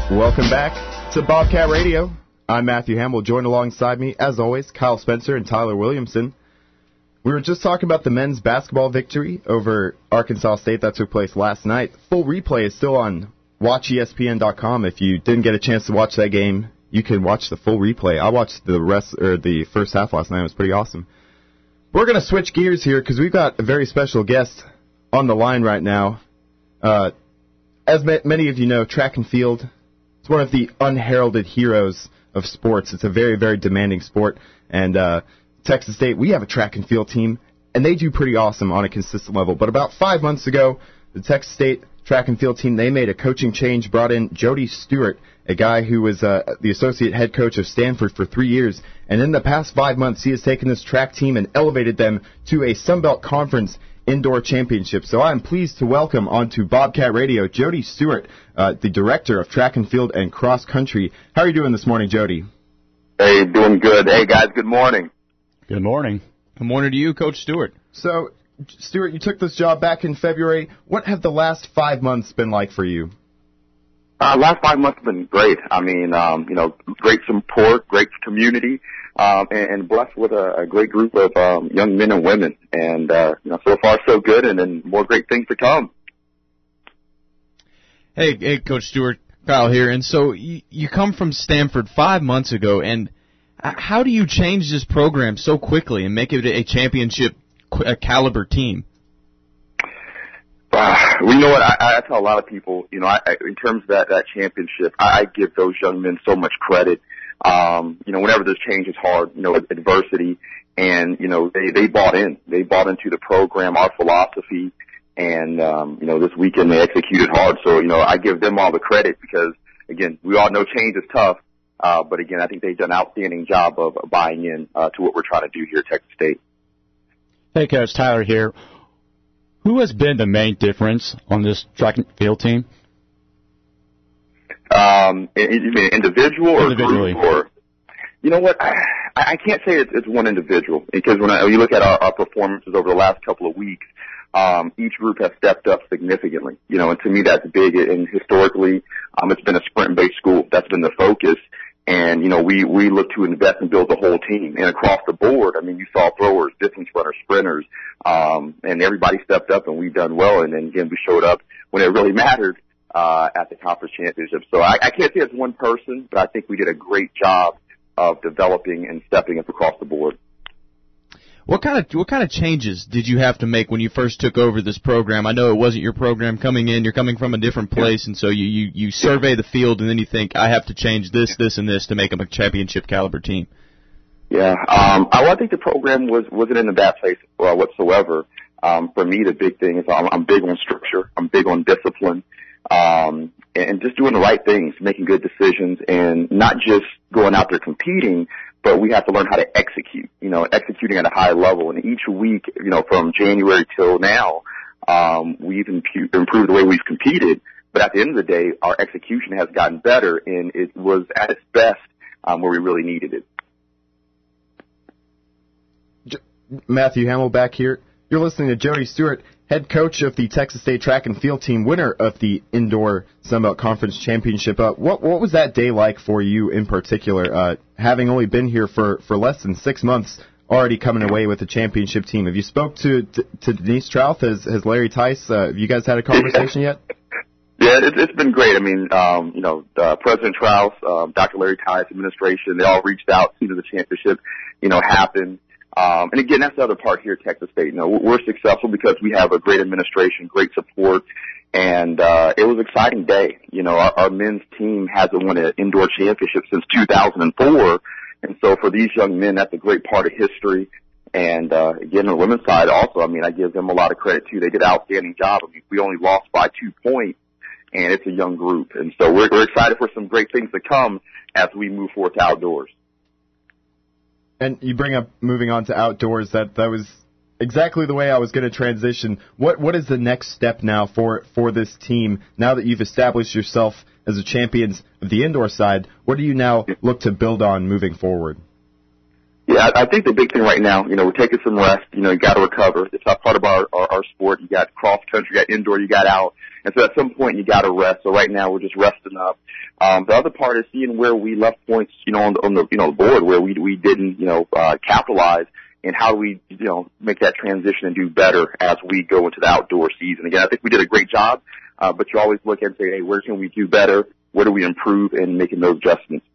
Welcome back to Bobcat Radio. I'm Matthew Hamill, joined alongside me, as always, Kyle Spencer and Tyler Williamson. We were just talking about the men's basketball victory over Arkansas State that took place last night. Full replay is still on WatchESPN.com. If you didn't get a chance to watch that game, you can watch the full replay. I watched the first half last night. It was pretty awesome. We're going to switch gears here because we've got a very special guest on the line right now. As many of you know, track and field, it's one of the unheralded heroes of sports. It's a very, very demanding sport. And Texas State, we have a track and field team, and they do pretty awesome on a consistent level. But about 5 months ago, the Texas State track and field team, they made a coaching change, brought in Jody Stewart, a guy who was the associate head coach of Stanford for 3 years. And in the past 5 months, he has taken this track team and elevated them to a Sun Belt Conference indoor championship. So I'm pleased to welcome onto Bobcat Radio Jody Stewart, the director of track and field and cross country. How are you doing this morning, Jody? Hey, doing good. Hey, guys, good morning. Good morning. Good morning to you, Coach Stewart. So, Stewart, you took this job back in February. What have the last 5 months been like for you? Last 5 months have been great. I mean, great support, great community, and blessed with a great group of young men and women. And, so far so good, and then more great things to come. Hey, Coach Stewart, Kyle here. And so you come from Stanford 5 months ago, and how do you change this program so quickly and make it a championship caliber team? Well, you know what? I tell a lot of people, in terms of that championship, I give those young men so much credit. Whenever this change is hard, adversity, and, they bought in. They bought into the program, our philosophy, and, this weekend they executed hard. So, I give them all the credit because, again, we all know change is tough. But again, I think they've done an outstanding job of buying in to what we're trying to do here at Texas State. Hey, Coach, Tyler here. Who has been the main difference on this track and field team? You mean individual or individually? Group? Or, you know what? I can't say it's one individual because when you look at our performances over the last couple of weeks, each group has stepped up significantly. And to me that's big. And historically, it's been a sprint-based school. That's been the focus. And, we look to invest and build the whole team. And across the board, you saw throwers, distance runners, sprinters, and everybody stepped up and we've done well. And then again, we showed up when it really mattered, at the conference championship. So I can't say it's one person, but I think we did a great job of developing and stepping up across the board. What kind of changes did you have to make when you first took over this program? I know it wasn't your program coming in. You're coming from a different place, and so you survey the field, and then you think, I have to change this, and this to make them a championship caliber team. Yeah, I think the program wasn't in a bad place whatsoever. For me, the big thing is I'm big on structure. I'm big on discipline, and just doing the right things, making good decisions, and not just going out there competing, but we have to learn how to execute, executing at a high level. And each week, from January till now, we've improved the way we've competed. But at the end of the day, our execution has gotten better, and it was at its best where we really needed it. Matthew Hamill back here. You're listening to Jody Stewart, head coach of the Texas State track and field team, winner of the Indoor Sun Belt Conference Championship. What was that day like for you in particular, having only been here for less than 6 months, already coming away with a championship team? Have you spoke to Denise Trouth? Has Larry Tice, have you guys had a conversation yet? Yeah, it's been great. President Trouth, Dr. Larry Tice, administration, they all reached out as soon as the championship, happened. And again, that's the other part here at Texas State. We're successful because we have a great administration, great support, and it was an exciting day. Our men's team hasn't won an indoor championship since 2004, and so for these young men, that's a great part of history. And again, on the women's side also, I give them a lot of credit too. They did an outstanding job. We only lost by 2 points, and it's a young group, and so we're excited for some great things to come as we move forward to outdoors. And you bring up moving on to outdoors. That was exactly the way I was going to transition. What is the next step now for this team? Now that you've established yourself as a champions of the indoor side, what do you now look to build on moving forward? Yeah, I think the big thing right now, we're taking some rest. You got to recover. It's not part of our sport. You got cross country, you got indoor, you got out. And so at some point you got to rest. So right now we're just resting up. The other part is seeing where we left points, on the board where we didn't, capitalize, and how do we, make that transition and do better as we go into the outdoor season. Again, I think we did a great job, but you always look and say, hey, where can we do better? Where do we improve in making those adjustments?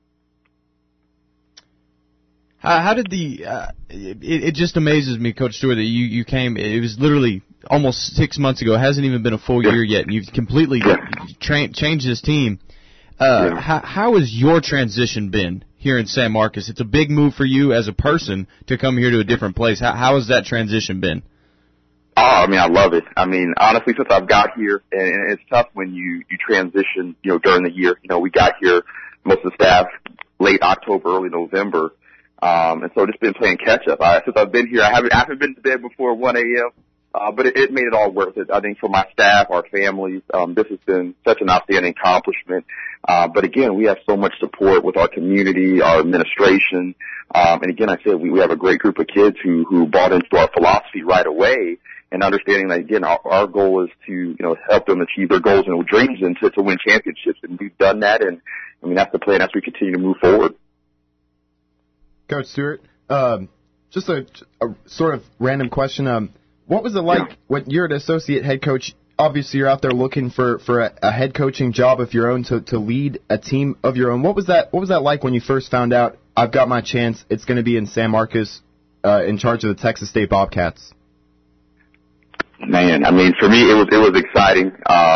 How did it just amazes me, Coach Stewart, that you came, it was literally almost 6 months ago. It hasn't even been a full year yet, and you've completely changed this team. How has your transition been here in San Marcos? It's a big move for you as a person to come here to a different place. How has that transition been? Oh, I love it. Honestly, since I've got here, and it's tough when you transition, during the year. We got here, most of the staff, late October, early November. And so just been playing catch up. Since I've been here, I haven't been to bed before 1 a.m., but it made it all worth it. I think for my staff, our families, this has been such an outstanding accomplishment. But again, we have so much support with our community, our administration. And again, I said we have a great group of kids who bought into our philosophy right away, and understanding that, again, our goal is to, help them achieve their goals and dreams and to win championships. And we've done that. And that's the plan as we continue to move forward. Coach Stewart, just a sort of random question. What was it like when you're an associate head coach? Obviously, you're out there looking for a head coaching job of your own to lead a team of your own. What was that like when you first found out, I've got my chance, it's going to be in San Marcos, in charge of the Texas State Bobcats? Man, for me, it was exciting.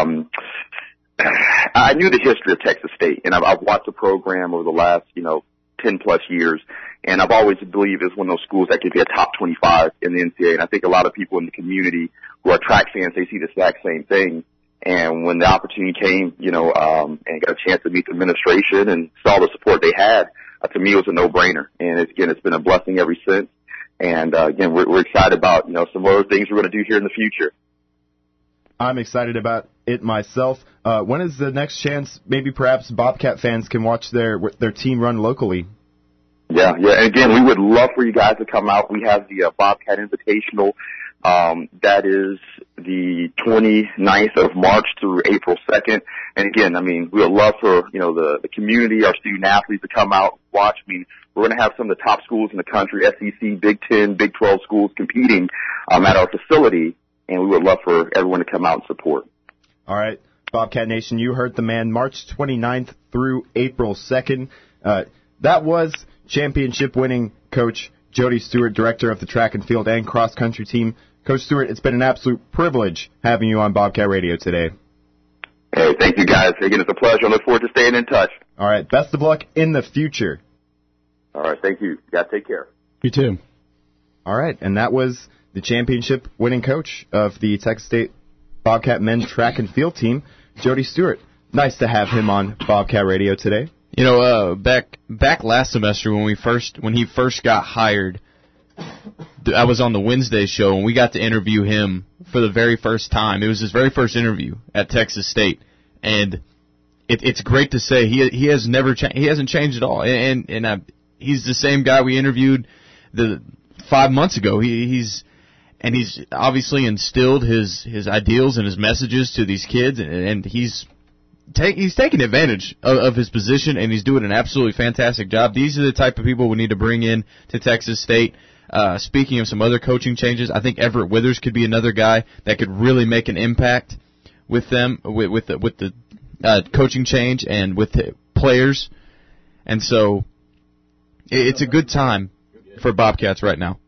I knew the history of Texas State, and I've watched the program over the last, 10-plus years. And I've always believed it's one of those schools that could be a top 25 in the NCAA. And I think a lot of people in the community who are track fans, they see the exact same thing. And when the opportunity came, and got a chance to meet the administration and saw the support they had, to me it was a no-brainer. And it's been a blessing ever since. And again, we're excited about, some other things we're going to do here in the future. I'm excited about it myself. When is the next chance maybe perhaps Bobcat fans can watch their team run locally? Yeah. And again, we would love for you guys to come out. We have the Bobcat Invitational. That is the 29th of March through April 2nd. And again, we would love for, the community, our student athletes to come out, watch. We're going to have some of the top schools in the country, SEC, Big 10, Big 12 schools competing at our facility. And we would love for everyone to come out and support. All right. Bobcat Nation, you heard the man. March 29th through April 2nd. That was championship-winning coach Jody Stewart, director of the track and field and cross-country team. Coach Stewart, it's been an absolute privilege having you on Bobcat Radio today. Hey, thank you, guys. Again, it's a pleasure. I look forward to staying in touch. All right. Best of luck in the future. All right. Thank you. You guys take care. You too. All right. And that was the championship-winning coach of the Texas State Bobcat men's track and field team, Jody Stewart. Nice to have him on Bobcat Radio today. Back last semester when he first got hired, I was on the Wednesday show and we got to interview him for the very first time. It was his very first interview at Texas State, and it's great to say he has never he hasn't changed at all. And he's the same guy we interviewed 5 months ago. He's obviously instilled his ideals and his messages to these kids, and he's taking advantage of his position, and he's doing an absolutely fantastic job. These are the type of people we need to bring in to Texas State. Speaking of some other coaching changes, I think Everett Withers could be another guy that could really make an impact with them, with the coaching change and with the players. And so it's a good time for Bobcats right now.